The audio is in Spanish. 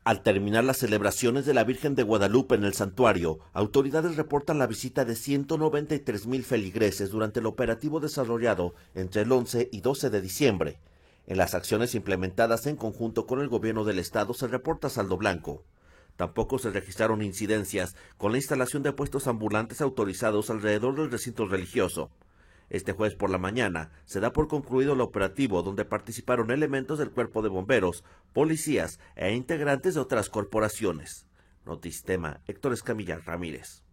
Al terminar las celebraciones de la Virgen de Guadalupe en el santuario, autoridades reportan la visita de 193,000 feligreses durante el operativo desarrollado entre el 11 y 12 de diciembre. En las acciones implementadas en conjunto con el gobierno del estado se reporta saldo blanco. Tampoco se registraron incidencias con la instalación de puestos ambulantes autorizados alrededor del recinto religioso. Este jueves por la mañana se da por concluido el operativo donde participaron elementos del Cuerpo de Bomberos, policías e integrantes de otras corporaciones. Notistema, Héctor Escamilla Ramírez.